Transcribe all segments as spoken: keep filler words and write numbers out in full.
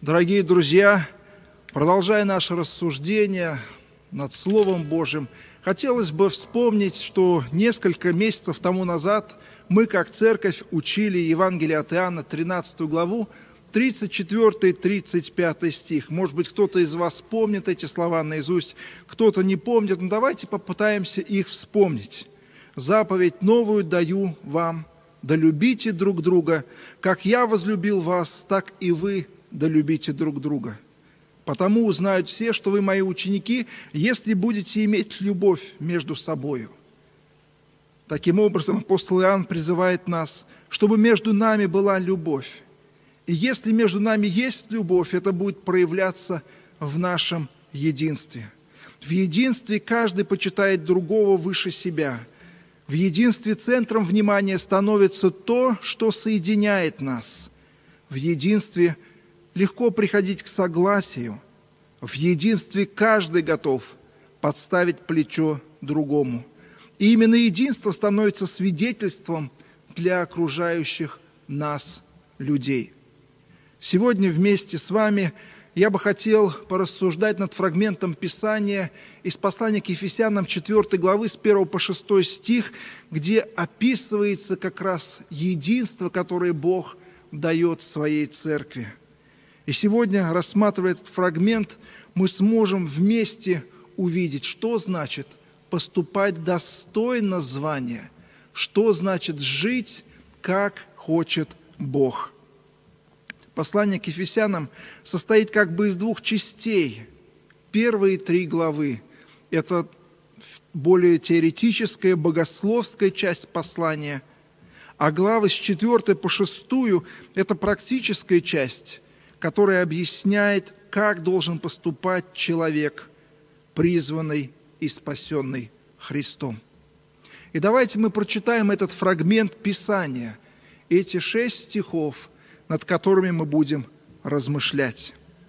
Дорогие друзья, продолжая наше рассуждение над Словом Божьим, хотелось бы вспомнить, что несколько месяцев тому назад мы, как церковь, учили Евангелие от Иоанна, тринадцатую главу, тридцать четвёртый — тридцать пятый стих. Может быть, кто-то из вас помнит эти слова наизусть, кто-то не помнит, но давайте попытаемся их вспомнить. «Заповедь новую даю вам, да любите друг друга, как я возлюбил вас, так и вы да любите друг друга. Потому узнают все, что вы мои ученики, если будете иметь любовь между собою». Таким образом, апостол Иоанн призывает нас, чтобы между нами была любовь. И если между нами есть любовь, это будет проявляться в нашем единстве. В единстве каждый почитает другого выше себя. В единстве центром внимания становится то, что соединяет нас. В единстве легко приходить к согласию. В единстве каждый готов подставить плечо другому. И именно единство становится свидетельством для окружающих нас людей. Сегодня вместе с вами я бы хотел порассуждать над фрагментом Писания из послания к Ефесянам четвёртой главы с первого по шестой стих, где описывается как раз единство, которое Бог дает своей церкви. И сегодня, рассматривая этот фрагмент, мы сможем вместе увидеть, что значит поступать достойно звания, что значит жить, как хочет Бог. Послание к Ефесянам состоит как бы из двух частей. Первые три главы – это более теоретическая, богословская часть послания, а главы с четвёртой по шестую – это практическая часть, которая объясняет, как должен поступать человек, призванный и спасенный Христом. И давайте мы прочитаем этот фрагмент Писания, эти шесть стихов, над которыми мы будем размышлять.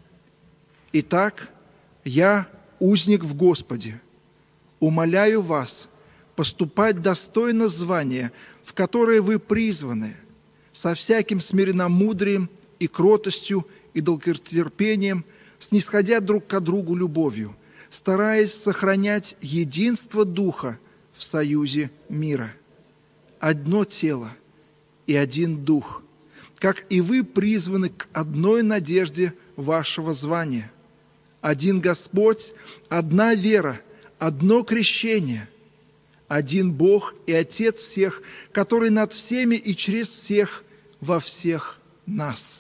«Итак, я, узник в Господе, умоляю вас поступать достойно звания, в которое вы призваны, со всяким смиренномудрием и кротостью и долготерпением, снисходя друг к другу любовью, стараясь сохранять единство Духа в союзе мира. Одно тело и один Дух, как и вы призваны к одной надежде вашего звания. Один Господь, одна вера, одно крещение, один Бог и Отец всех, который над всеми и через всех во всех нас».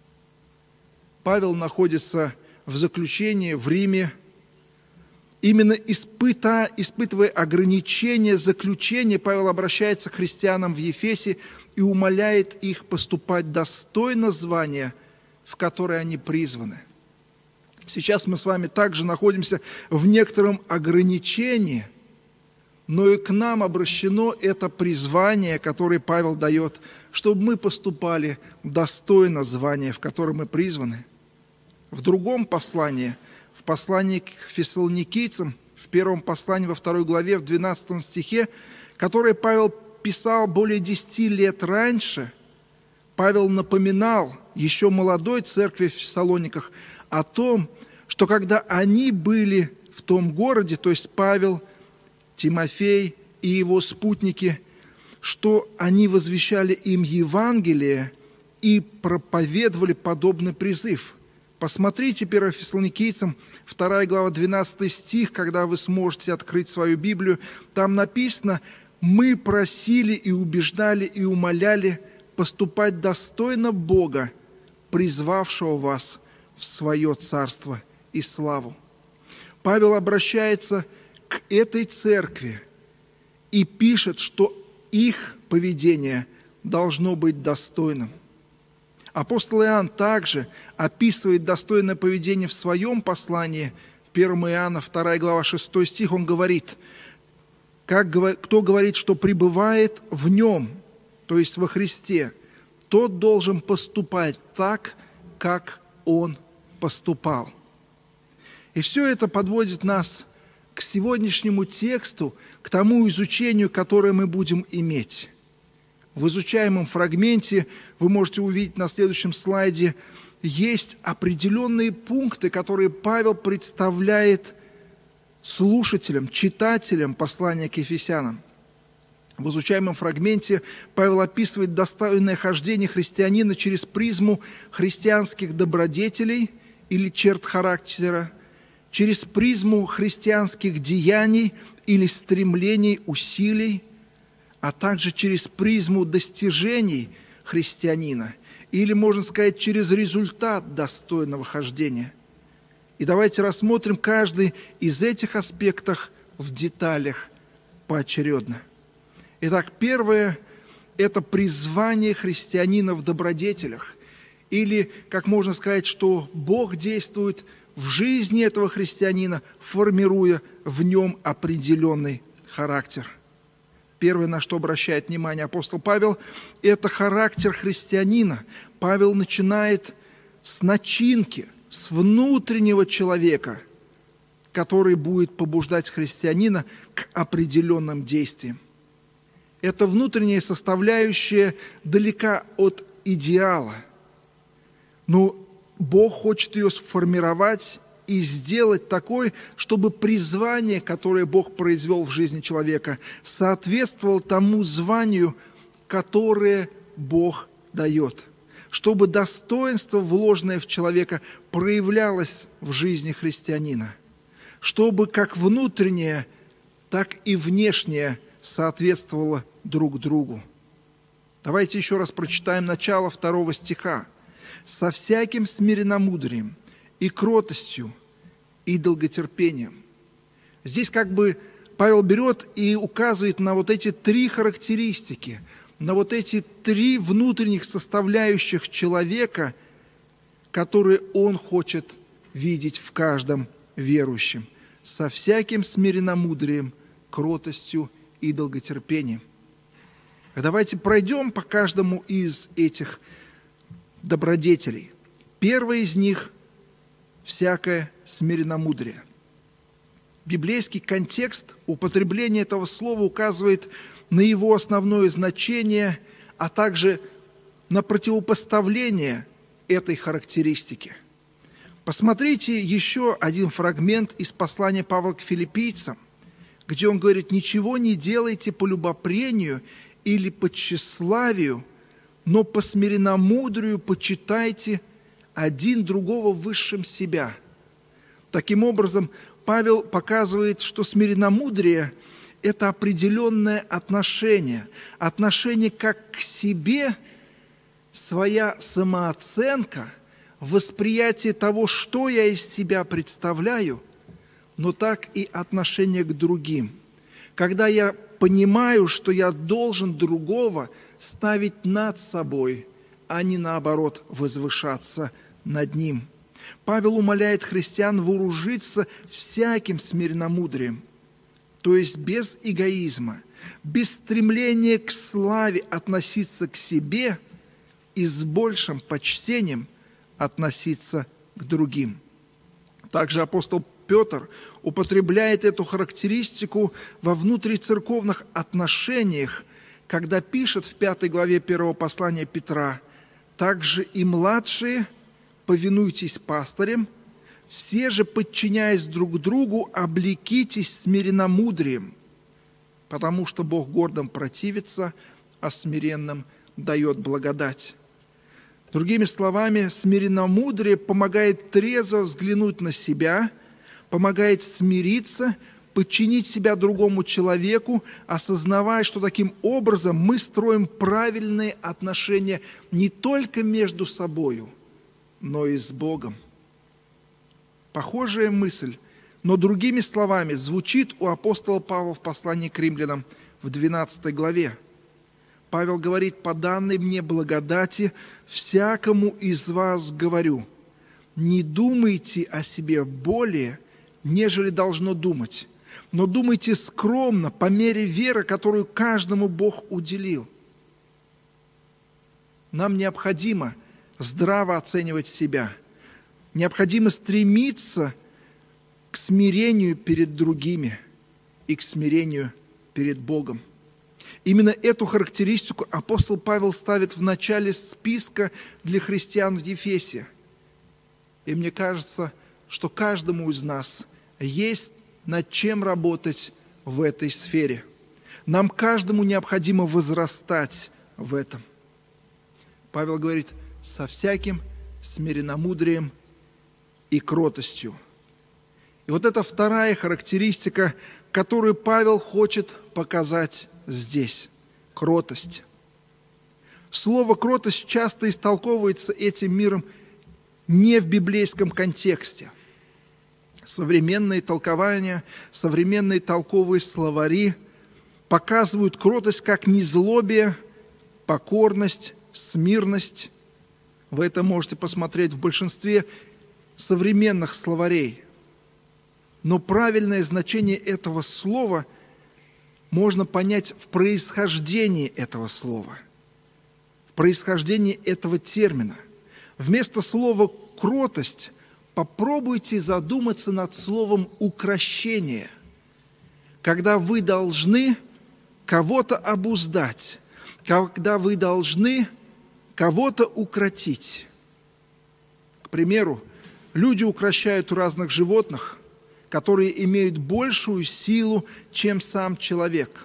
Павел находится в заключении в Риме, именно испыта, испытывая ограничения заключения, Павел обращается к христианам в Ефесе и умоляет их поступать достойно звания, в которое они призваны. Сейчас мы с вами также находимся в некотором ограничении, но и к нам обращено это призвание, которое Павел дает, чтобы мы поступали достойно звания, в которое мы призваны. В другом послании, в послании к фессалоникийцам, в первом послании во второй главе, в двенадцатом стихе, которое Павел писал более десяти лет раньше, Павел напоминал еще молодой церкви в Фессалониках о том, что когда они были в том городе, то есть Павел, Тимофей и его спутники, что они возвещали им Евангелие и проповедовали подобный призыв. Посмотрите первое Фессалоникийцам, вторая глава, двенадцатый стих, когда вы сможете открыть свою Библию. Там написано: «Мы просили и убеждали и умоляли поступать достойно Бога, призвавшего вас в свое царство и славу». Павел обращается к этой церкви и пишет, что их поведение должно быть достойным. Апостол Иоанн также описывает достойное поведение в своем послании, в первом Иоанна, вторая глава, шестой стих, он говорит: как, «Кто говорит, что пребывает в Нем, то есть во Христе, тот должен поступать так, как Он поступал». И все это подводит нас к сегодняшнему тексту, к тому изучению, которое мы будем иметь. В изучаемом фрагменте вы можете увидеть на следующем слайде есть определенные пункты, которые Павел представляет слушателям, читателям послания к Ефесянам. В изучаемом фрагменте Павел описывает достойное хождение христианина через призму христианских добродетелей или черт характера, через призму христианских деяний или стремлений, усилий, а также через призму достижений христианина, или, можно сказать, через результат достойного хождения. И давайте рассмотрим каждый из этих аспектов в деталях поочередно. Итак, первое – это призвание христианина в добродетелях. Или, как можно сказать, что Бог действует в жизни этого христианина, формируя в нем определенный характер. Первое, на что обращает внимание апостол Павел, это характер христианина. Павел начинает с начинки, с внутреннего человека, который будет побуждать христианина к определенным действиям. Эта внутренняя составляющая далека от идеала, но Бог хочет ее сформировать и сделать такой, чтобы призвание, которое Бог произвел в жизни человека, соответствовало тому званию, которое Бог дает, чтобы достоинство, вложенное в человека, проявлялось в жизни христианина, чтобы как внутреннее, так и внешнее соответствовало друг другу. Давайте еще раз прочитаем начало второго стиха. «Со всяким смиренномудрием и кротостью и долготерпением». Здесь как бы Павел берет и указывает на вот эти три характеристики, на вот эти три внутренних составляющих человека, которые он хочет видеть в каждом верующем. Со всяким смиренномудрием, кротостью и долготерпением. Давайте пройдем по каждому из этих добродетелей. Первое из них – всякое смиренномудрие. Библейский контекст употребления этого слова указывает на его основное значение, а также на противопоставление этой характеристики. Посмотрите еще один фрагмент из послания Павла к филиппийцам, где он говорит: «Ничего не делайте по любопрению или по тщеславию, но по смиренномудрию почитайте один другого высшим себя». Таким образом, Павел показывает, что смиренномудрие – это определенное отношение, отношение как к себе, своя самооценка, восприятие того, что я из себя представляю, но так и отношение к другим. Когда я понимаю, что я должен другого ставить над собой, а не наоборот возвышаться над ним. Павел умоляет христиан вооружиться всяким смиренномудрием, то есть без эгоизма, без стремления к славе относиться к себе и с большим почтением относиться к другим. Также апостол Петр употребляет эту характеристику во внутрицерковных отношениях, когда пишет в пятой главе первого послания Петра: «Также и младшие повинуйтесь пастырям, все же, подчиняясь друг другу, облекитесь смиренномудрием, потому что Бог гордым противится, а смиренным дает благодать». Другими словами, смиренномудрие помогает трезво взглянуть на себя, помогает смириться, подчинить себя другому человеку, осознавая, что таким образом мы строим правильные отношения не только между собою, но и с Богом. Похожая мысль, но другими словами, звучит у апостола Павла в послании к римлянам в двенадцатой главе. Павел говорит: «По данной мне благодати всякому из вас говорю, не думайте о себе более, нежели должно думать, но думайте скромно, по мере веры, которую каждому Бог уделил». Нам необходимо здраво оценивать себя. Необходимо стремиться к смирению перед другими и к смирению перед Богом. Именно эту характеристику апостол Павел ставит в начале списка для христиан в Ефесе. И мне кажется, что каждому из нас есть над чем работать в этой сфере. Нам каждому необходимо возрастать в этом. Павел говорит, со всяким смиренномудрием и кротостью. И вот это вторая характеристика, которую Павел хочет показать здесь – кротость. Слово «кротость» часто истолковывается этим миром не в библейском контексте. Современные толкования, современные толковые словари показывают кротость как незлобие, покорность, смирность. Вы это можете посмотреть в большинстве современных словарей. Но правильное значение этого слова можно понять в происхождении этого слова, в происхождении этого термина. Вместо слова «кротость» попробуйте задуматься над словом «укрощение», когда вы должны кого-то обуздать, когда вы должны кого-то укротить. К примеру, люди укрощают разных животных, которые имеют большую силу, чем сам человек.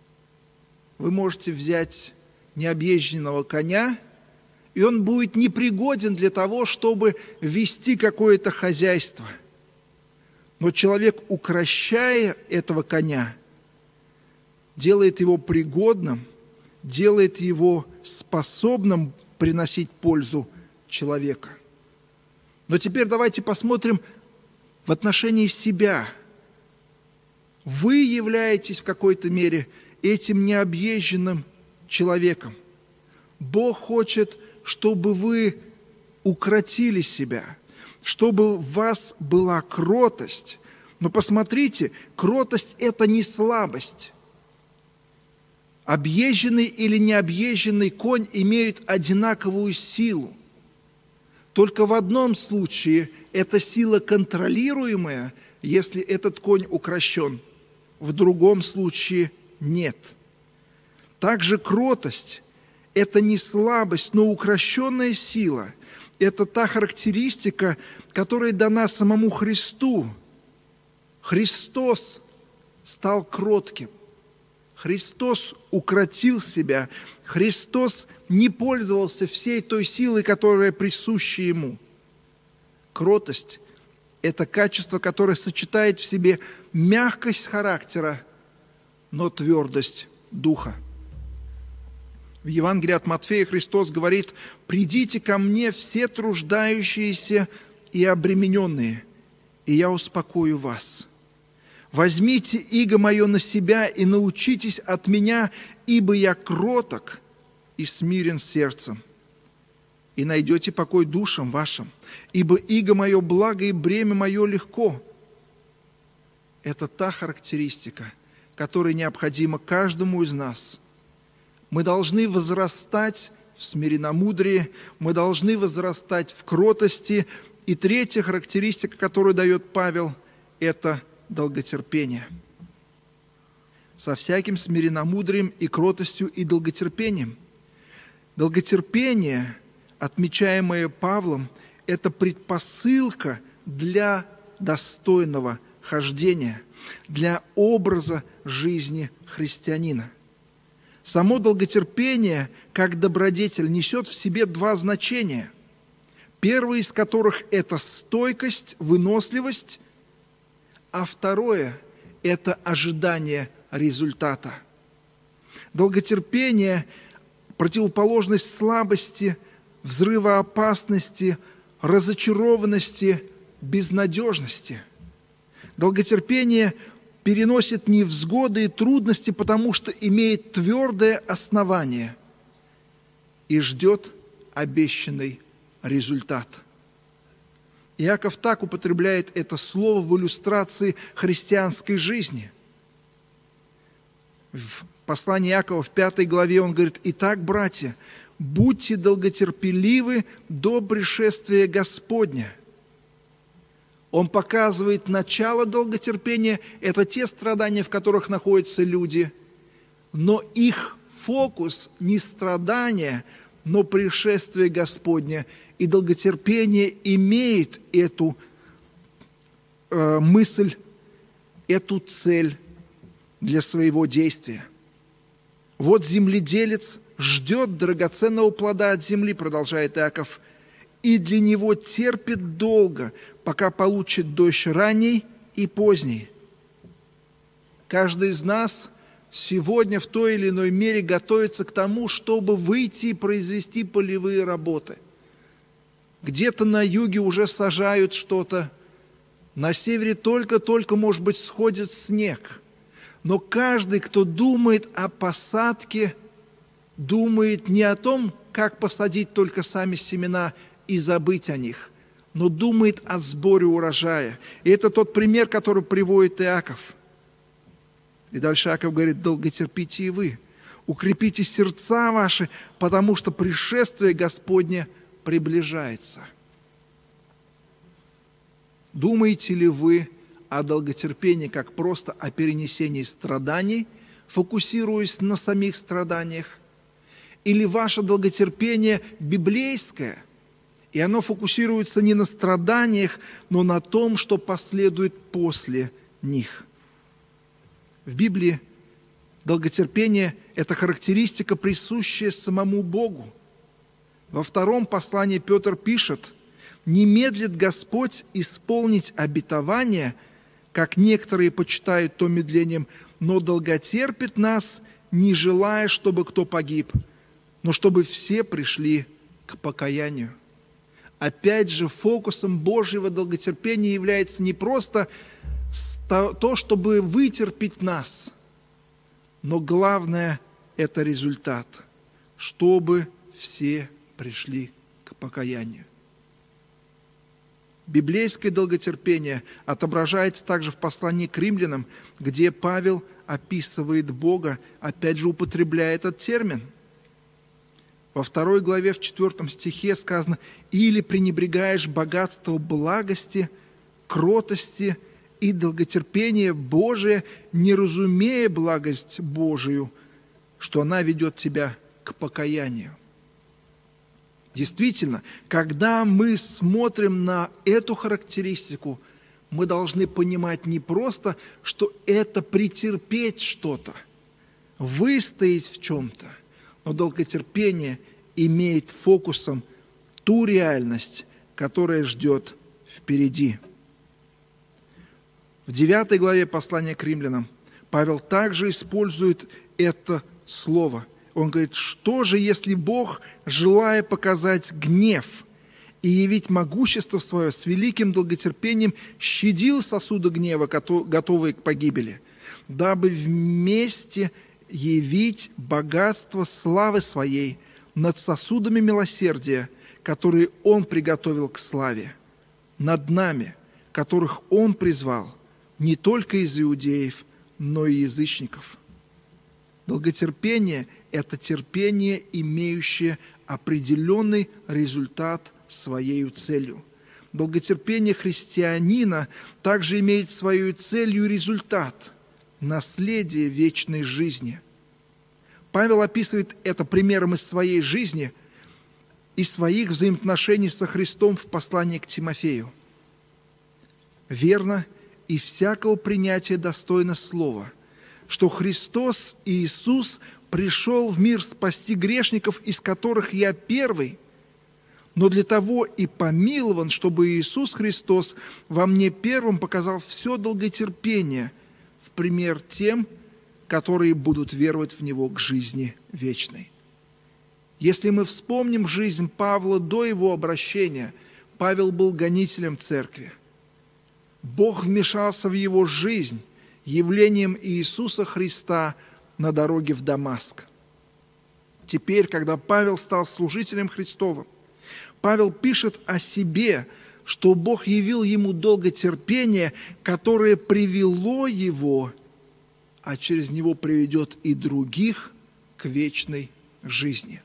Вы можете взять необъезженного коня, и он будет непригоден для того, чтобы вести какое-то хозяйство. Но человек, укрощая этого коня, делает его пригодным, делает его способным приносить пользу человека. Но теперь давайте посмотрим в отношении себя. Вы являетесь в какой-то мере этим необъезженным человеком. Бог хочет, чтобы вы укротили себя, чтобы в вас была кротость. Но посмотрите, кротость – это не слабость. Объезженный или необъезженный конь имеют одинаковую силу. Только в одном случае эта сила контролируемая, если этот конь укрощен. В другом случае нет. Также кротость – это не слабость, но укрощенная сила. Это та характеристика, которая дана самому Христу. Христос стал кротким. Христос укротил себя. Христос не пользовался всей той силой, которая присуща Ему. Кротость – это качество, которое сочетает в себе мягкость характера, но твердость духа. В Евангелии от Матфея Христос говорит: «Придите ко мне все труждающиеся и обремененные, и я успокою вас. Возьмите иго мое на себя и научитесь от меня, ибо я кроток и смирен сердцем, и найдете покой душам вашим, ибо иго мое благо и бремя мое легко». Это та характеристика, которая необходима каждому из нас. Мы должны возрастать в смиренномудрии, мы должны возрастать в кротости. И третья характеристика, которую дает Павел, это долготерпение. Со всяким смиренномудрием и кротостью и долготерпением. Долготерпение, отмечаемое Павлом, это предпосылка для достойного хождения, для образа жизни христианина. Само долготерпение, как добродетель, несет в себе два значения. Первое из которых – это стойкость, выносливость, а второе – это ожидание результата. Долготерпение – противоположность слабости, взрывоопасности, разочарованности, безнадежности. Долготерпение переносит невзгоды и трудности, потому что имеет твердое основание и ждет обещанный результат. Иаков так употребляет это слово в иллюстрации христианской жизни. В послании Иакова в пятой главе он говорит: «Итак, братья, будьте долготерпеливы до пришествия Господня». Он показывает начало долготерпения, это те страдания, в которых находятся люди, но их фокус не страдания, но пришествие Господне. И долготерпение имеет эту э, мысль, эту цель для своего действия. Вот земледелец ждет драгоценного плода от земли, продолжает Иаков, и для него терпит долго, пока получит дождь ранний и поздний. Каждый из нас сегодня в той или иной мере готовится к тому, чтобы выйти и произвести полевые работы. Где-то на юге уже сажают что-то, на севере только-только, может быть, сходит снег. Но каждый, кто думает о посадке, думает не о том, как посадить только сами семена и забыть о них, но думает о сборе урожая. И это тот пример, который приводит Иаков. И дальше Иаков говорит: долготерпите и вы, укрепите сердца ваши, потому что пришествие Господне приближается. Думаете ли вы о долготерпении как просто о перенесении страданий, фокусируясь на самих страданиях? Или ваше долготерпение библейское, и оно фокусируется не на страданиях, но на том, что последует после них? В Библии долготерпение – это характеристика, присущая самому Богу. Во втором послании Петр пишет: «Не медлит Господь исполнить обетование, как некоторые почитают то медлением, но долготерпит нас, не желая, чтобы кто погиб, но чтобы все пришли к покаянию». Опять же, фокусом Божьего долготерпения является не просто то, чтобы вытерпеть нас, но главное – это результат, чтобы все пришли к покаянию. Библейское долготерпение отображается также в послании к римлянам, где Павел описывает Бога, опять же употребляя этот термин. Во второй главе, в четвертом стихе сказано: «Или пренебрегаешь богатство благости, кротости и долготерпения Божие, не разумея благость Божию, что она ведет тебя к покаянию». Действительно, когда мы смотрим на эту характеристику, мы должны понимать не просто, что это претерпеть что-то, выстоять в чем-то, но долготерпение имеет фокусом ту реальность, которая ждет впереди. В девятой главе послания к римлянам Павел также использует это слово. Он говорит: что же, если Бог, желая показать гнев и явить могущество свое, с великим долготерпением щадил сосуды гнева, готовые к погибели, дабы вместе явить богатство славы своей над сосудами милосердия, которые Он приготовил к славе, над нами, которых Он призвал, не только из иудеев, но и язычников». Долготерпение – это терпение, имеющее определенный результат своей целью. Долготерпение христианина также имеет своей целью результат – наследие вечной жизни. Павел описывает это примером из своей жизни и своих взаимоотношений со Христом в послании к Тимофею. «Верно, и всякого принятия достойно слова, что Христос и Иисус пришел в мир спасти грешников, из которых я первый, но для того и помилован, чтобы Иисус Христос во мне первым показал все долготерпение в пример тем, которые будут веровать в Него к жизни вечной». Если мы вспомним жизнь Павла до его обращения, Павел был гонителем церкви. Бог вмешался в его жизнь явлением Иисуса Христа на дороге в Дамаск. Теперь, когда Павел стал служителем Христовым, Павел пишет о себе, что Бог явил ему долготерпение, которое привело его, а через него приведет и других к вечной жизни.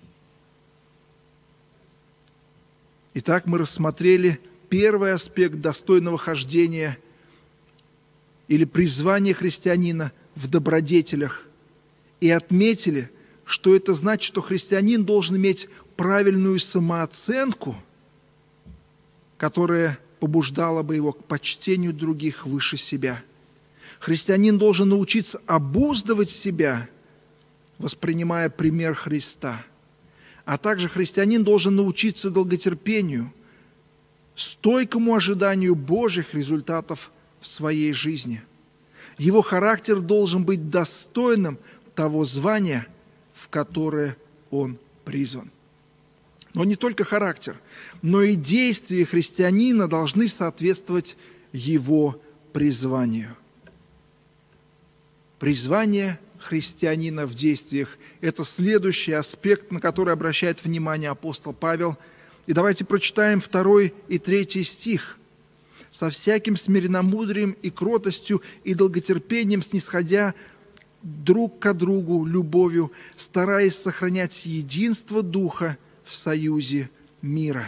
Итак, мы рассмотрели первый аспект достойного хождения или призвания христианина в добродетелях и отметили, что это значит, что христианин должен иметь правильную самооценку, которая побуждала бы его к почтению других выше себя. Христианин должен научиться обуздывать себя, воспринимая пример Христа. А также христианин должен научиться долготерпению, стойкому ожиданию Божьих результатов в своей жизни. Его характер должен быть достойным того звания, в которое он призван. Но не только характер, но и действия христианина должны соответствовать его призванию. Призвание христианина в действиях – это следующий аспект, на который обращает внимание апостол Павел. И давайте прочитаем второй и третий стих. «Со всяким смиренномудрием и кротостью и долготерпением снисходя друг к другу любовью, стараясь сохранять единство Духа в союзе мира».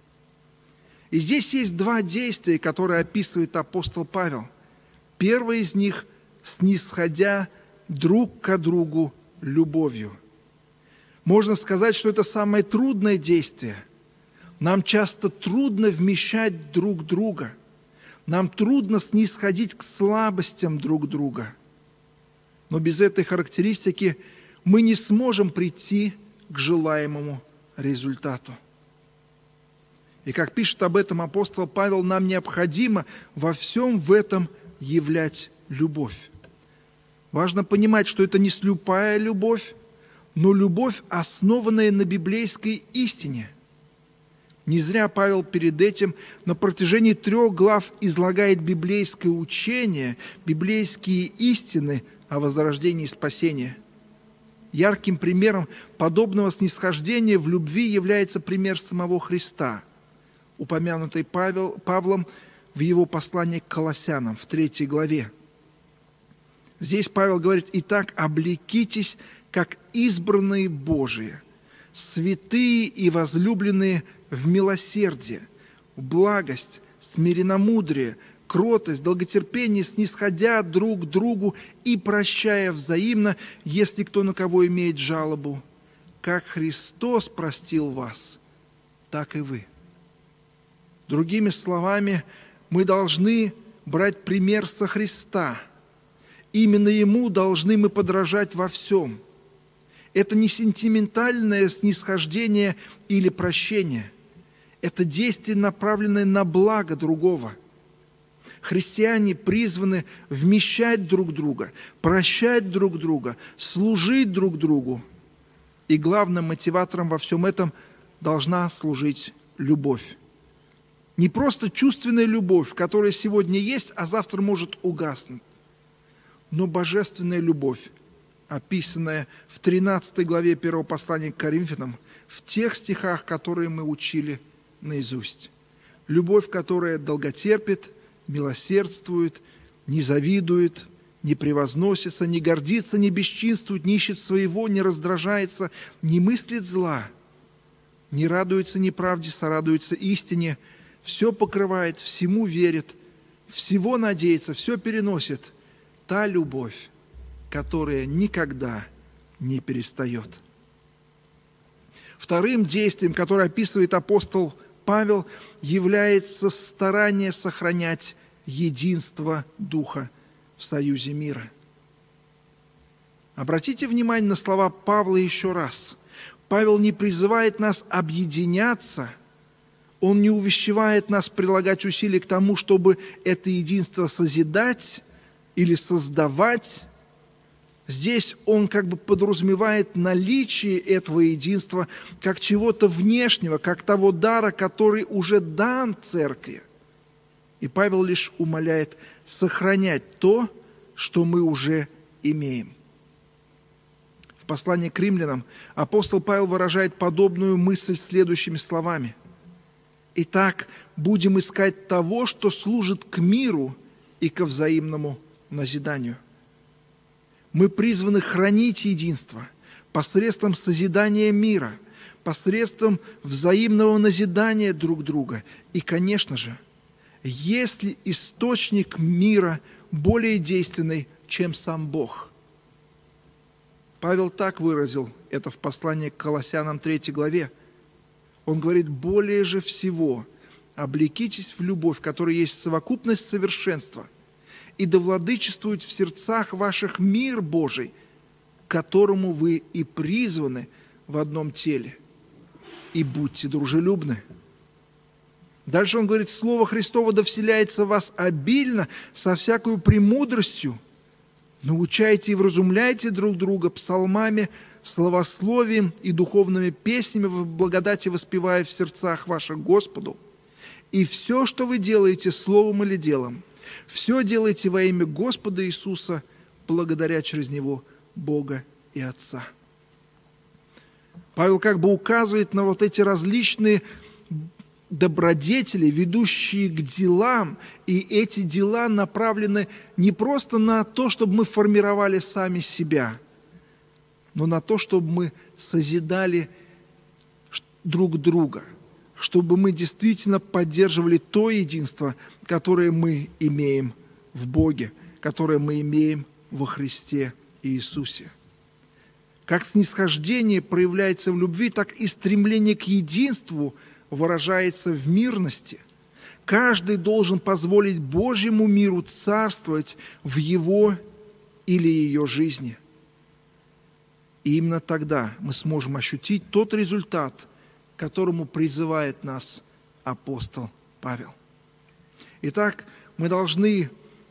И здесь есть два действия, которые описывает апостол Павел. Первое из них – снисходя друг к другу любовью. Можно сказать, что это самое трудное действие. Нам часто трудно вмещать друг друга. Нам трудно снисходить к слабостям друг друга. Но без этой характеристики мы не сможем прийти к желаемому результату. И как пишет об этом апостол Павел, нам необходимо во всем в этом являть любовь. Важно понимать, что это не слепая любовь, но любовь, основанная на библейской истине. Не зря Павел перед этим на протяжении трех глав излагает библейское учение, библейские истины о возрождении и спасении. Ярким примером подобного снисхождения в любви является пример самого Христа, упомянутый Павел, Павлом в его послании к Колоссянам в третьей главе. Здесь Павел говорит: «Итак, облекитесь, как избранные Божии, святые и возлюбленные в милосердие, в благость, смиренномудрие, кротость, долготерпение, снисходя друг к другу и прощая взаимно, если кто на кого имеет жалобу. Как Христос простил вас, так и вы». Другими словами, мы должны брать пример со Христа. Именно Ему должны мы подражать во всем. Это не сентиментальное снисхождение или прощение. Это действие, направленное на благо другого. Христиане призваны вмещать друг друга, прощать друг друга, служить друг другу. И главным мотиватором во всем этом должна служить любовь. Не просто чувственная любовь, которая сегодня есть, а завтра может угаснуть, но божественная любовь, описанная в тринадцатой главе первого послания к Коринфянам, в тех стихах, которые мы учили наизусть. Любовь, которая долготерпит, милосердствует, не завидует, не превозносится, не гордится, не бесчинствует, не ищет своего, не раздражается, не мыслит зла, не радуется неправде, сорадуется истине, все покрывает, всему верит, всего надеется, все переносит. Та любовь, которая никогда не перестает. Вторым действием, которое описывает апостол Павел, является старание сохранять единство Духа в союзе мира. Обратите внимание на слова Павла еще раз. Павел не призывает нас объединяться, он не увещевает нас прилагать усилия к тому, чтобы это единство созидать или создавать. Здесь он как бы подразумевает наличие этого единства как чего-то внешнего, как того дара, который уже дан церкви. И Павел лишь умоляет сохранять то, что мы уже имеем. В послании к римлянам апостол Павел выражает подобную мысль следующими словами: «Итак, будем искать того, что служит к миру и ко взаимному назиданию». Мы призваны хранить единство посредством созидания мира, посредством взаимного назидания друг друга. И, конечно же, есть ли источник мира более действенный, чем сам Бог? Павел так выразил это в послании к Колоссянам третьей главе. Он говорит: более же всего облекитесь в любовь, которая есть совокупность совершенства, и да владычествует в сердцах ваших мир Божий, к которому вы и призваны в одном теле. И будьте дружелюбны. Дальше он говорит: Слово Христово да вселяется в вас обильно, со всякою премудростью. Научайте и вразумляйте друг друга псалмами, славословием и духовными песнями в благодати воспевая в сердцах ваших Господу. И все, что вы делаете словом или делом, все делайте во имя Господа Иисуса, благодаря через Него Бога и Отца. Павел как бы указывает на вот эти различные добродетели, ведущие к делам, и эти дела направлены не просто на то, чтобы мы формировали сами себя, но на то, чтобы мы созидали друг друга, чтобы мы действительно поддерживали то единство, которое мы имеем в Боге, которое мы имеем во Христе Иисусе. Как снисхождение проявляется в любви, так и стремление к единству выражается в мирности. Каждый должен позволить Божьему миру царствовать в его или ее жизни. И именно тогда мы сможем ощутить тот результат, к которому призывает нас апостол Павел. Итак, мы должны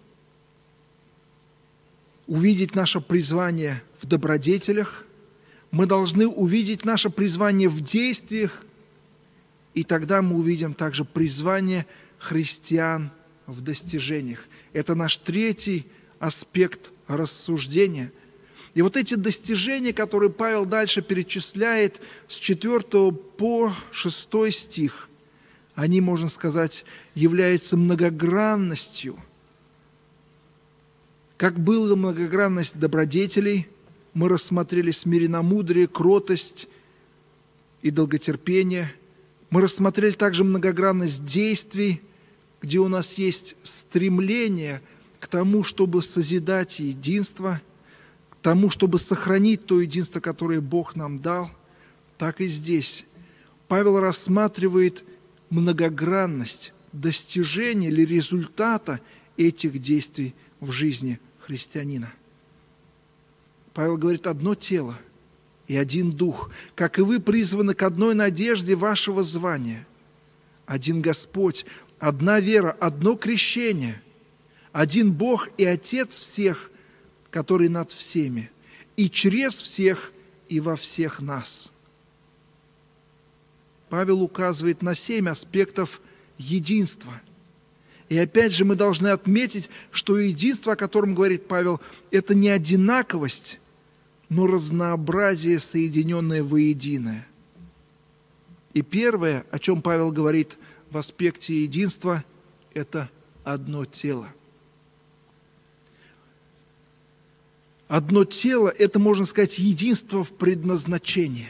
увидеть наше призвание в добродетелях, мы должны увидеть наше призвание в действиях, и тогда мы увидим также призвание христиан в достижениях. Это наш третий аспект рассуждения. И вот эти достижения, которые Павел дальше перечисляет с четвёртого по шестой стих, они, можно сказать, являются многогранностью. Как была многогранность добродетелей, мы рассмотрели смиренномудрие, кротость и долготерпение. Мы рассмотрели также многогранность действий, где у нас есть стремление к тому, чтобы созидать единство, к тому, чтобы сохранить то единство, которое Бог нам дал. Так и здесь Павел рассматривает многогранность достижения или результата этих действий в жизни христианина. Павел говорит: одно тело и один дух, как и вы призваны к одной надежде вашего звания. Один Господь, одна вера, одно крещение, один Бог и Отец всех, который над всеми, и через всех, и во всех нас. Павел указывает на семь аспектов единства. И опять же мы должны отметить, что единство, о котором говорит Павел, это не одинаковость, но разнообразие, соединенное воедино. И первое, о чем Павел говорит в аспекте единства, это одно тело. Одно тело – это, можно сказать, единство в предназначении.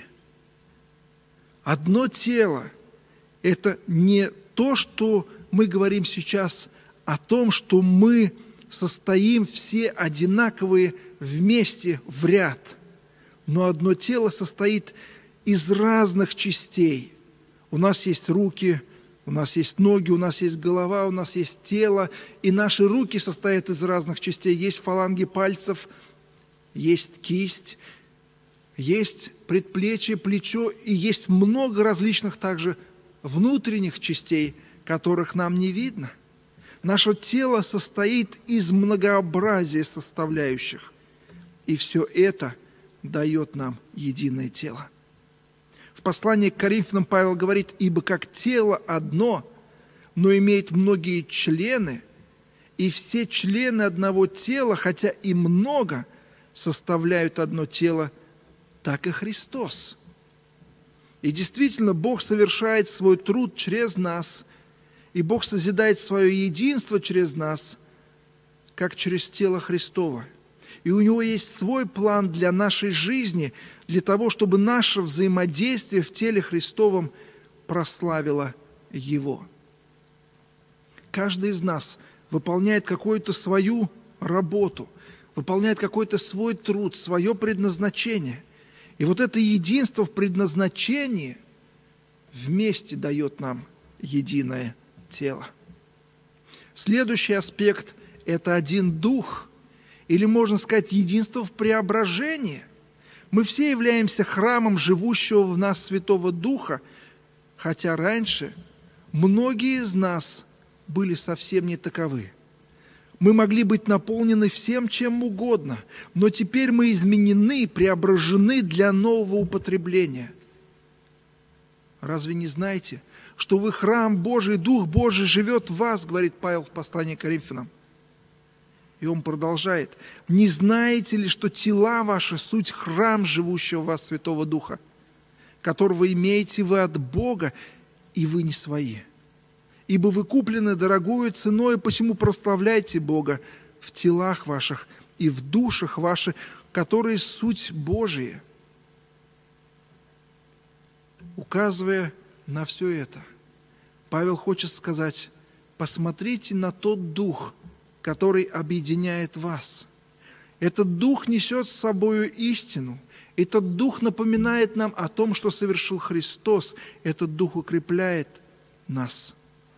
Одно тело – это не то, что мы говорим сейчас о том, что мы состоим все одинаковые вместе в ряд, но одно тело состоит из разных частей. У нас есть руки, у нас есть ноги, у нас есть голова, у нас есть тело, и наши руки состоят из разных частей. Есть фаланги пальцев, есть кисть, есть предплечье, плечо, и есть много различных также внутренних частей, которых нам не видно. Наше тело состоит из многообразия составляющих, и все это дает нам единое тело. В послании к Коринфянам Павел говорит: «Ибо как тело одно, но имеет многие члены, и все члены одного тела, хотя и много, составляют одно тело, так и Христос». И действительно, Бог совершает свой труд через нас, и Бог созидает свое единство через нас, как через тело Христово. И у Него есть свой план для нашей жизни, для того, чтобы наше взаимодействие в теле Христовом прославило Его. Каждый из нас выполняет какую-то свою работу, выполняет какой-то свой труд, свое предназначение. И вот это единство в предназначении вместе дает нам единое тело. Следующий аспект – это один дух, или, можно сказать, единство в преображении. Мы все являемся храмом живущего в нас Святого Духа, хотя раньше многие из нас были совсем не таковы. Мы могли быть наполнены всем, чем угодно, но теперь мы изменены, преображены для нового употребления. Разве не знаете, что вы храм Божий, Дух Божий живет в вас, говорит Павел в послании к Коринфянам? И он продолжает. Не знаете ли, что тела ваши суть храм живущего в вас Святого Духа, которого имеете вы от Бога, и вы не свои? Ибо вы куплены дорогою ценой, посему прославляйте Бога в телах ваших и в душах ваших, которые суть Божие. Указывая на все это, Павел хочет сказать: посмотрите на тот дух, который объединяет вас. Этот дух несет с собою истину. Этот дух напоминает нам о том, что совершил Христос. Этот дух укрепляет нас.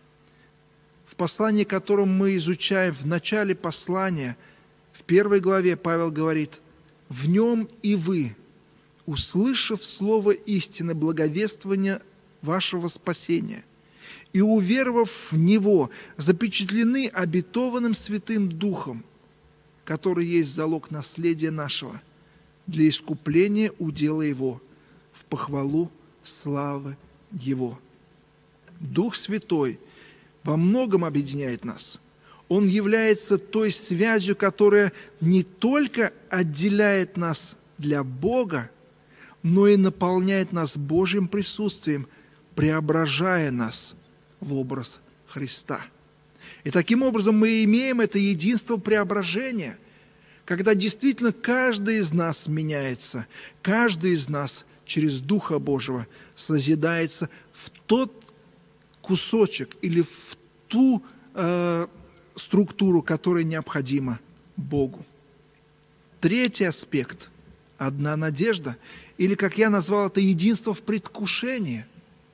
В послании, которое мы изучаем в начале послания, в первой главе Павел говорит: «В нем и вы, услышав слово истины, благовествования вашего спасения, и уверовав в него, запечатлены обетованным Святым Духом, который есть залог наследия нашего, для искупления удела его, в похвалу славы его». Дух Святой во многом объединяет нас. Он является той связью, которая не только отделяет нас для Бога, но и наполняет нас Божьим присутствием, преображая нас в образ Христа. И таким образом мы имеем это единство преображения, когда действительно каждый из нас меняется, каждый из нас через Духа Божьего созидается в тот кусочек или в ту э, структуру, которая необходима Богу. Третий аспект – одна надежда, или, как я назвал это, единство в предвкушении.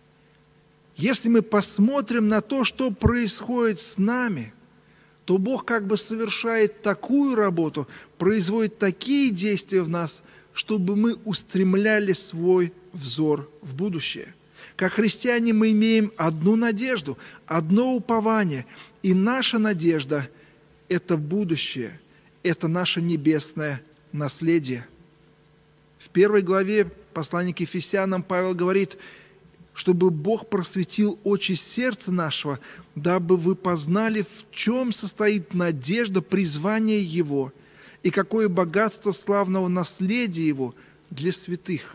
Если мы посмотрим на то, что происходит с нами, то Бог как бы совершает такую работу, производит такие действия в нас, чтобы мы устремляли свой взор в будущее. Как христиане мы имеем одну надежду, одно упование, и наша надежда – это будущее, это наше небесное наследие. В первой главе послания к Ефесянам Павел говорит: чтобы Бог просветил очи сердца нашего, дабы вы познали, в чем состоит надежда призвания Его и какое богатство славного наследия Его для святых.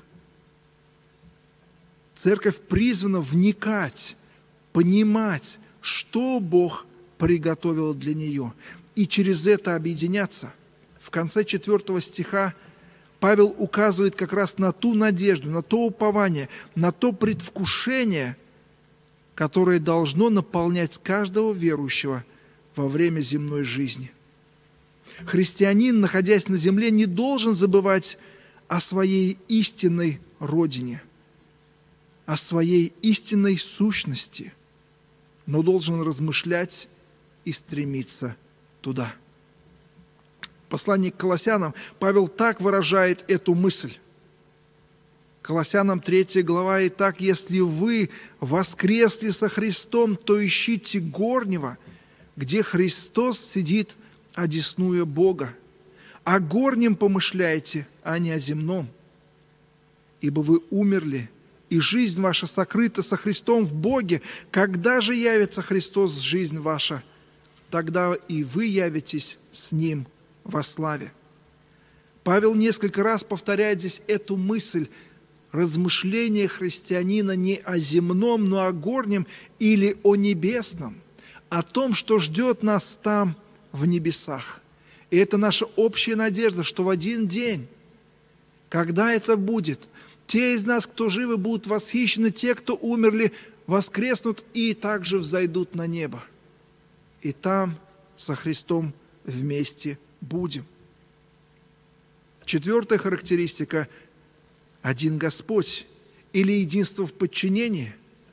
Церковь призвана вникать, понимать, что Бог приготовил для нее, и через это объединяться. В конце четвертого стиха Павел указывает как раз на ту надежду, на то упование, на то предвкушение, которое должно наполнять каждого верующего во время земной жизни. Христианин, находясь на земле, не должен забывать о своей истинной родине, о своей истинной сущности, но должен размышлять и стремиться туда. В послании к Колоссянам Павел так выражает эту мысль. Колоссянам третья глава: «Итак, если вы воскресли со Христом, то ищите горнего, где Христос сидит, одесную Бога. О горнем помышляйте, а не о земном. Ибо вы умерли, и жизнь ваша сокрыта со Христом в Боге. Когда же явится Христос, жизнь ваша, тогда и вы явитесь с Ним во славе». Павел несколько раз повторяет здесь эту мысль: размышление христианина не о земном, но о горнем или о небесном, о том, что ждет нас там, в небесах. И это наша общая надежда, что в один день, когда это будет, те из нас, кто живы, будут восхищены, те, кто умерли, воскреснут и также взойдут на небо. И там со Христом вместе будем. Четвертая характеристика – один Господь или единство в подчинении.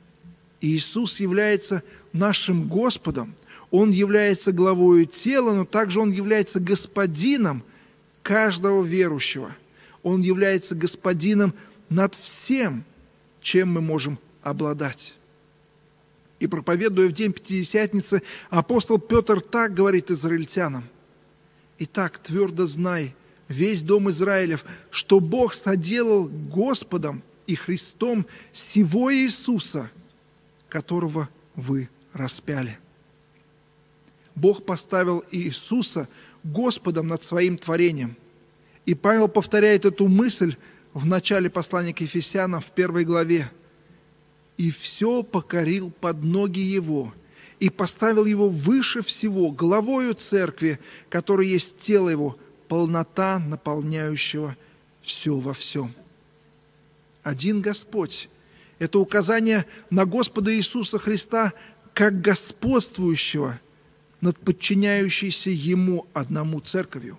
Иисус является нашим Господом. Он является главою тела, но также Он является господином каждого верующего. Он является господином над всем, чем мы можем обладать. И проповедуя в день Пятидесятницы, апостол Петр так говорит израильтянам: «Итак, твердо знай, весь дом Израилев, что Бог соделал Господом и Христом сего Иисуса, которого вы распяли». Бог поставил Иисуса Господом над своим творением. И Павел повторяет эту мысль в начале послания к Ефесянам в первой главе. «И все покорил под ноги Его, и поставил Его выше всего, главою церкви, которая есть тело Его, полнота наполняющего все во всем». Один Господь – это указание на Господа Иисуса Христа как господствующего над подчиняющейся Ему одному церковью.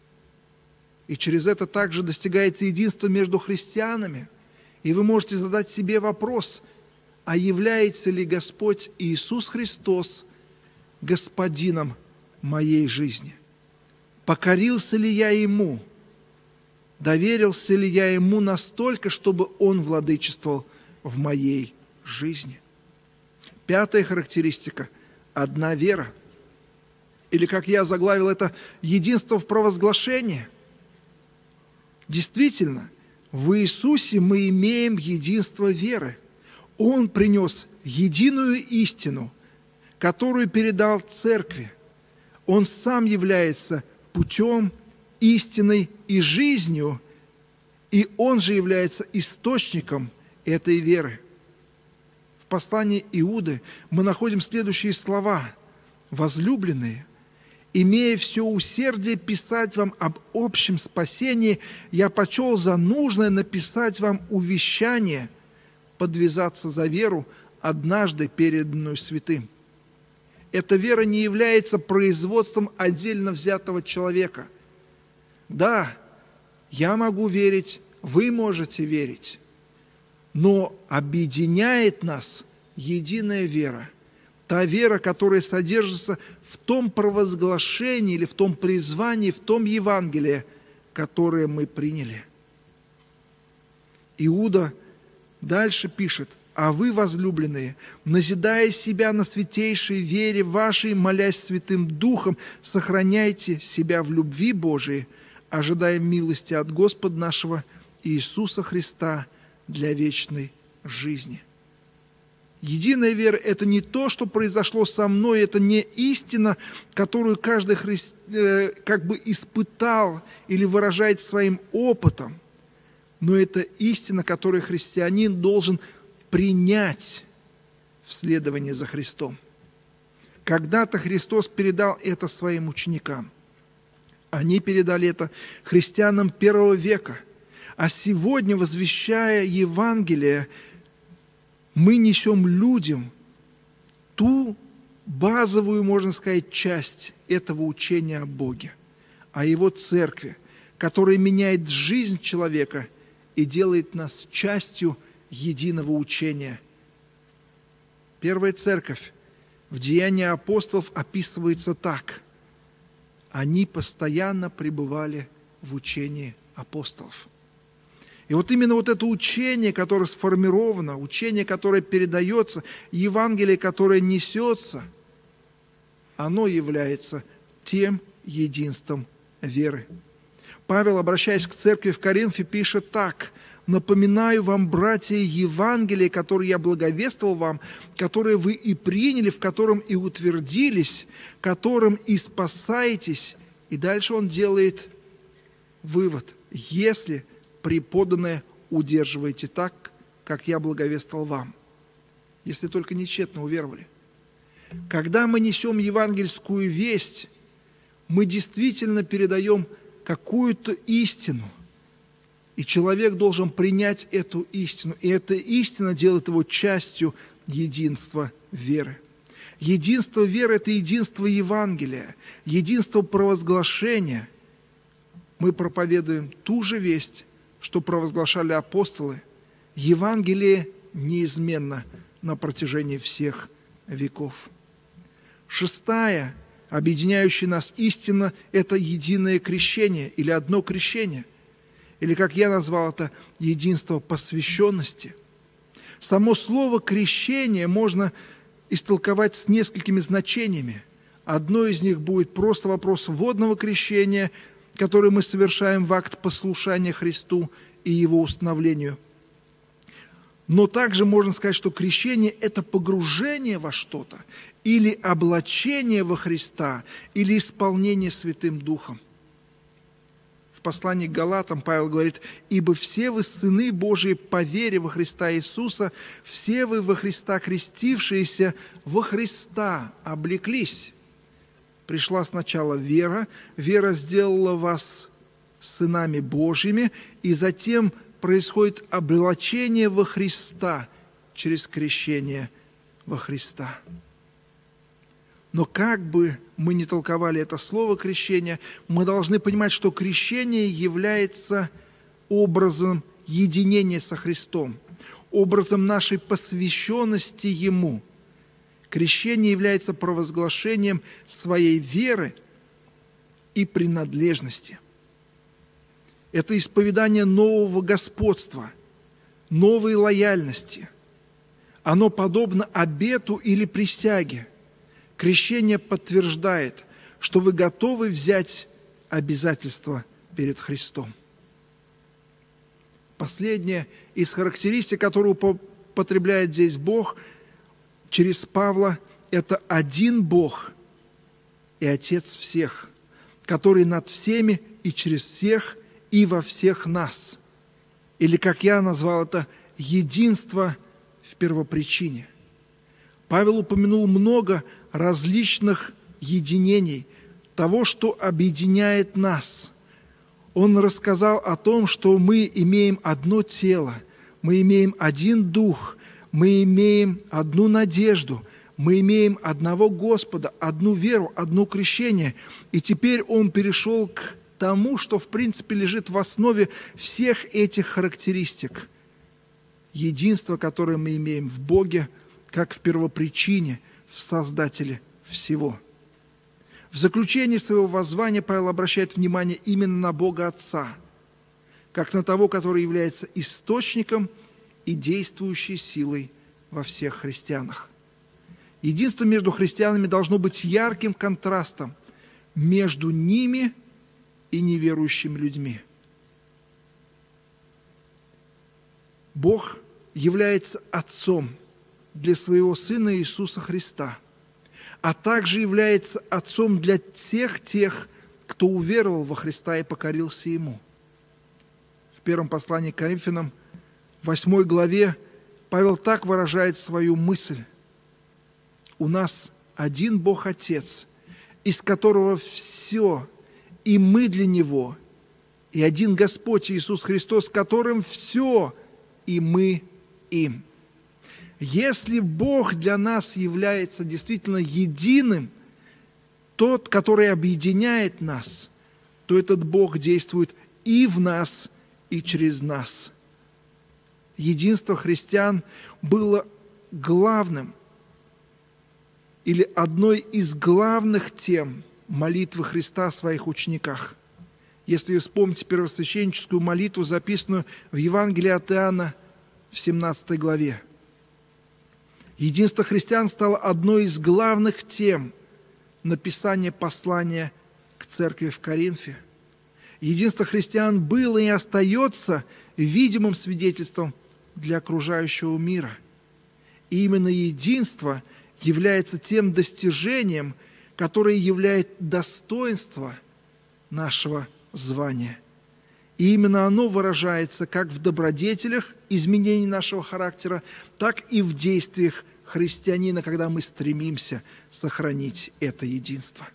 И через это также достигается единство между христианами. И вы можете задать себе вопрос: а является ли Господь Иисус Христос Господином моей жизни? Покорился ли я Ему? Доверился ли я Ему настолько, чтобы Он владычествовал в моей жизни? Пятая характеристика – одна вера. Или, как я заглавил это, единство в провозглашении. Действительно, в Иисусе мы имеем единство веры. Он принес единую истину, которую передал церкви. Он сам является путем, истиной и жизнью, и Он же является источником этой веры. В послании Иуды мы находим следующие слова: «Возлюбленные, имея все усердие писать вам об общем спасении, я почел за нужное написать вам увещание, подвязаться за веру, однажды переданную святым». Эта вера не является производством отдельно взятого человека. Да, я могу верить, вы можете верить, но объединяет нас единая вера. Та вера, которая содержится в том провозглашении или в том призвании, в том Евангелии, которое мы приняли. Иуда дальше пишет: «А вы, возлюбленные, назидая себя на святейшей вере вашей, молясь Святым Духом, сохраняйте себя в любви Божией, ожидая милости от Господа нашего Иисуса Христа для вечной жизни». Единая вера – это не то, что произошло со мной, это не истина, которую каждый хри... э, как бы испытал или выражает своим опытом, но это истина, которую христианин должен принять в следовании за Христом. Когда-то Христос передал это своим ученикам. Они передали это христианам первого века. А сегодня, возвещая Евангелие, мы несем людям ту базовую, можно сказать, часть этого учения о Боге, о Его церкви, которая меняет жизнь человека и делает нас частью единого учения. Первая церковь в Деянии апостолов описывается так: они постоянно пребывали в учении апостолов. И вот именно вот это учение, которое сформировано, учение, которое передается, Евангелие, которое несется, оно является тем единством веры. Павел, обращаясь к церкви в Коринфе, пишет так: «Напоминаю вам, братья, Евангелие, которое я благовествовал вам, которое вы и приняли, в котором и утвердились, которым и спасаетесь». И дальше он делает вывод: «Если преподанное удерживаете так, как я благовествовал вам, если только не тщетно уверовали». Когда мы несем евангельскую весть, мы действительно передаем какую-то истину, и человек должен принять эту истину, и эта истина делает его частью единства веры. Единство веры – это единство Евангелия, единство провозглашения. Мы проповедуем ту же весть, что провозглашали апостолы. Евангелие неизменно на протяжении всех веков. Шестая, объединяющая нас истина, это единое крещение или одно крещение, или, как я назвал это, единство посвященности. Само слово «крещение» можно истолковать с несколькими значениями. Одно из них будет просто вопрос водного крещения, который мы совершаем в акт послушания Христу и Его установлению. Но также можно сказать, что крещение – это погружение во что-то, или облачение во Христа, или исполнение Святым Духом. В послании к Галатам Павел говорит: «Ибо все вы сыны Божии по вере во Христа Иисуса, все вы во Христа крестившиеся, во Христа облеклись». Пришла сначала вера, вера сделала вас сынами Божьими, и затем происходит облачение во Христа через крещение во Христа. Но как бы мы ни толковали это слово «крещение», мы должны понимать, что крещение является образом единения со Христом, образом нашей посвященности Ему. Крещение является провозглашением своей веры и принадлежности. Это исповедание нового господства, новой лояльности. Оно подобно обету или присяге. Крещение подтверждает, что вы готовы взять обязательства перед Христом. Последнее из характеристик, которую употребляет здесь Бог через Павла, это один Бог и Отец всех, который над всеми и через всех и во всех нас. Или, как я назвал это, единство в первопричине. Павел упомянул много различных единений, того, что объединяет нас. Он рассказал о том, что мы имеем одно тело, мы имеем один дух, мы имеем одну надежду, мы имеем одного Господа, одну веру, одно крещение. И теперь он перешел к тому, что в принципе лежит в основе всех этих характеристик. Единство, которое мы имеем в Боге, как в первопричине, в Создателе всего. В заключении своего воззвания Павел обращает внимание именно на Бога Отца, как на того, который является источником и действующей силой во всех христианах. Единство между христианами должно быть ярким контрастом между ними и неверующими людьми. Бог является Отцом для своего Сына Иисуса Христа, а также является Отцом для всех тех, кто уверовал во Христа и покорился Ему. В первом послании к Коринфянам, восьмой главе, Павел так выражает свою мысль: «У нас один Бог Отец, из которого все, и мы для Него, и один Господь Иисус Христос, которым все, и мы им». Если Бог для нас является действительно единым, тот, который объединяет нас, то этот Бог действует и в нас, и через нас. Единство христиан было главным или одной из главных тем молитвы Христа о своих учениках. Если вы вспомните первосвященническую молитву, записанную в Евангелии от Иоанна в семнадцатой главе. Единство христиан стало одной из главных тем написания послания к церкви в Коринфе. Единство христиан было и остается видимым свидетельством для окружающего мира. И именно единство является тем достижением, которое являет достоинство нашего звания. И именно оно выражается как в добродетелях, изменении нашего характера, так и в действиях христианина, когда мы стремимся сохранить это единство.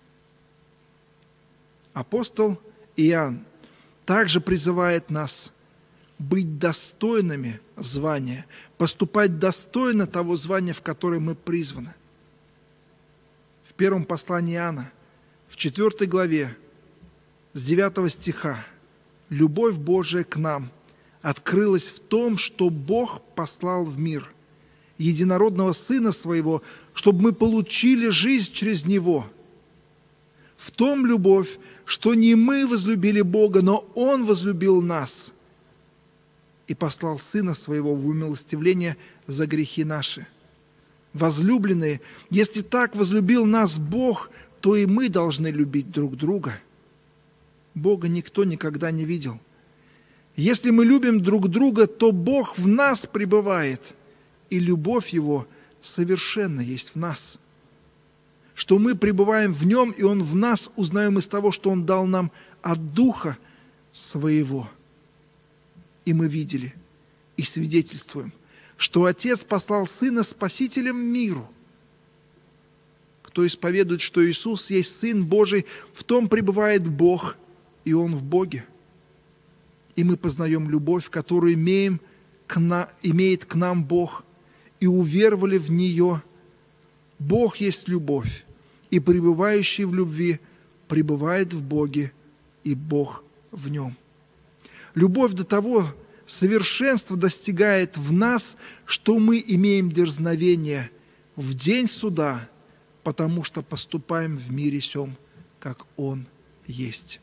Апостол Иоанн также призывает нас быть достойными звания, поступать достойно того звания, в которое мы призваны. В первом послании Иоанна, в четвёртой главе, с девятого стиха, «Любовь Божия к нам открылась в том, что Бог послал в мир единородного Сына Своего, чтобы мы получили жизнь через Него. В том любовь, что не мы возлюбили Бога, но Он возлюбил нас и послал Сына Своего в умилостивление за грехи наши. Возлюбленные, если так возлюбил нас Бог, то и мы должны любить друг друга. Бога никто никогда не видел. Если мы любим друг друга, то Бог в нас пребывает, и любовь Его совершенно есть в нас. Что мы пребываем в Нем, и Он в нас, узнаем из того, что Он дал нам от Духа Своего. И мы видели и свидетельствуем, что Отец послал Сына Спасителем миру. Кто исповедует, что Иисус есть Сын Божий, в том пребывает Бог, и Он в Боге. И мы познаем любовь, которую имеем к на, имеет к нам Бог, и уверовали в нее. Бог есть любовь, и пребывающий в любви пребывает в Боге, и Бог в нем. Любовь до того совершенства достигает в нас, что мы имеем дерзновение в день суда, потому что поступаем в мире сем, как Он есть.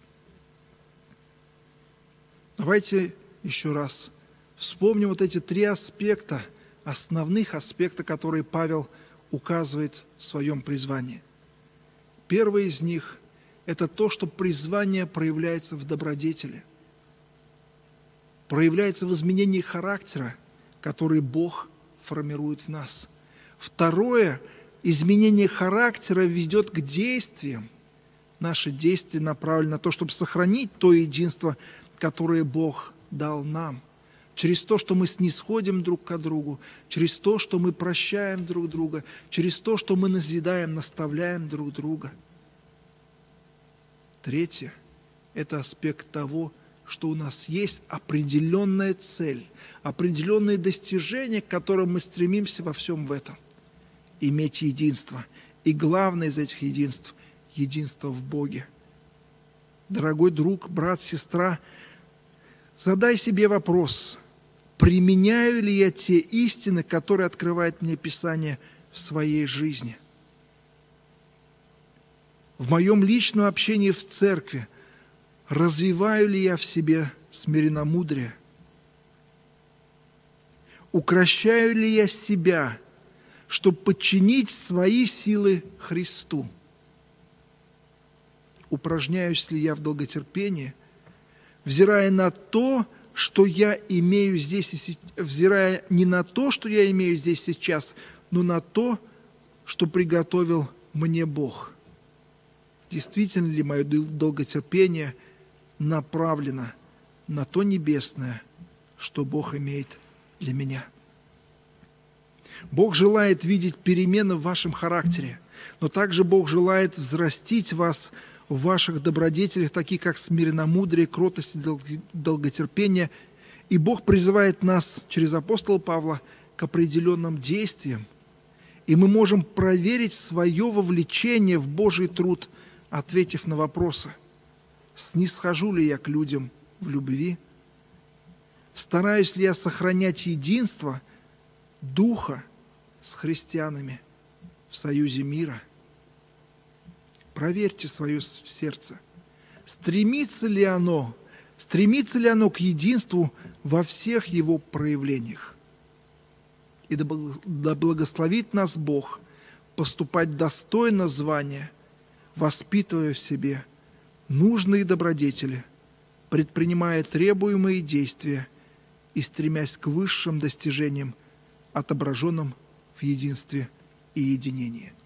Давайте еще раз вспомним вот эти три аспекта, основных аспекта, которые Павел указывает в своем призвании. Первый из них – это то, что призвание проявляется в добродетели, проявляется в изменении характера, который Бог формирует в нас. Второе – изменение характера ведет к действиям. Наши действия направлены на то, чтобы сохранить то единство, которое Бог дал нам. Через то, что мы снисходим друг к другу, через то, что мы прощаем друг друга, через то, что мы назидаем, наставляем друг друга. Третье – это аспект того, что у нас есть определенная цель, определенные достижения, к которым мы стремимся во всем в этом. Иметь единство. И главное из этих единств – единство в Боге. Дорогой друг, брат, сестра, задай себе вопрос: применяю ли я те истины, которые открывает мне Писание в своей жизни? В моем личном общении в церкви развиваю ли я в себе смиренномудрие? Укрощаю ли я себя, чтобы подчинить свои силы Христу? Упражняюсь ли я в долготерпении, взирая на то, что я имею здесь и сейчас, взирая не на то, что я имею здесь и сейчас, но на то, что приготовил мне Бог? Действительно ли мое долготерпение направлено на то небесное, что Бог имеет для меня? Бог желает видеть перемены в вашем характере, но также Бог желает взрастить вас в ваших добродетелях, такие как смиренномудрие, кротость и долготерпение. И Бог призывает нас через апостола Павла к определенным действиям. И мы можем проверить свое вовлечение в Божий труд, ответив на вопросы: снисхожу ли я к людям в любви? Стараюсь ли я сохранять единство Духа с христианами в союзе мира? Проверьте свое сердце. Стремится ли оно, стремится ли оно к единству во всех его проявлениях? И да благословит нас Бог поступать достойно звания, воспитывая в себе нужные добродетели, предпринимая требуемые действия и стремясь к высшим достижениям, отображенным в единстве и единении.